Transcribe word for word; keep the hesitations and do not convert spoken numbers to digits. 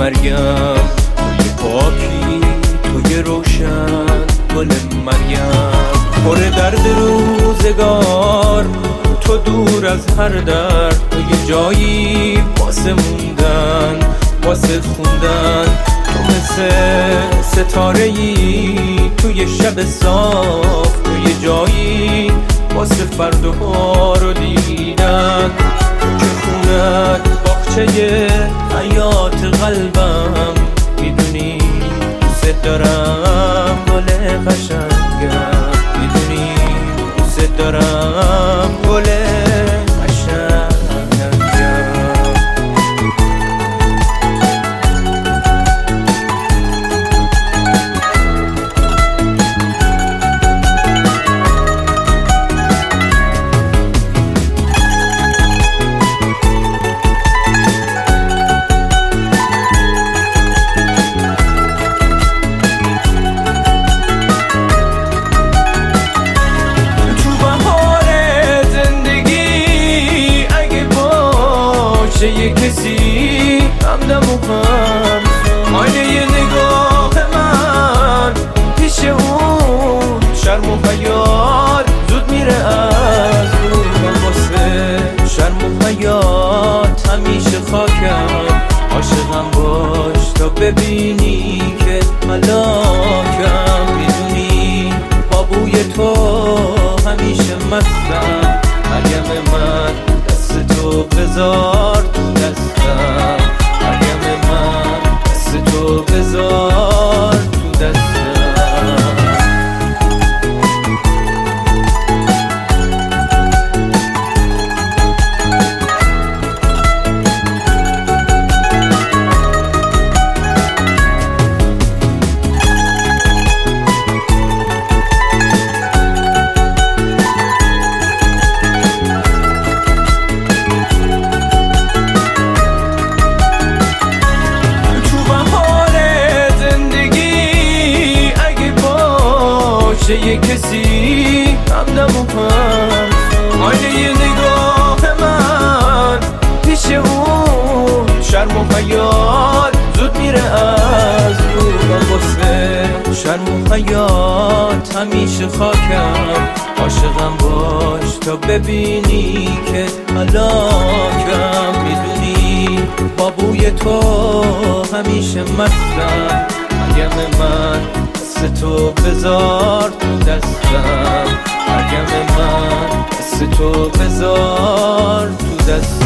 مریم، توی پاکی توی روشن گل مریم. پر درد روزگار تو دور از هر درد، تو یه جایی واسه موندن واسه خوندن. تو مثل ستاره‌ای توی شب صاف، تو یه جایی واسه فردها رو دیدن. که خونت باغچه حیات قلبم، میدونی دوست دارم گل قشنگم، میدونی دوست دارم گل قشنگم. یه کسی همدم و هم آینه یه نگاه من پیش اون شرم و حیات زود میره از رو. من واسه شرم و حیات همیشه خاکم، عاشقم باش تا ببینی که ملاکم. میدونی با بوی تو همیشه مستم، مریم من دست تو بذار تو دستم، مریم من دست تو بذار تو دستم. یه کسی همدم و هم آینه یه نگاه من پیش اون شرم و حیات زود میره از رو. من واسه شرم و حیات همیشه خاکم، عاشقم باش تا ببینی که ملاکم. میدونی با بوی تو همیشه مستم، مریم من دست تو بذار تو دستم، مریم من دست تو بذار تو دستم.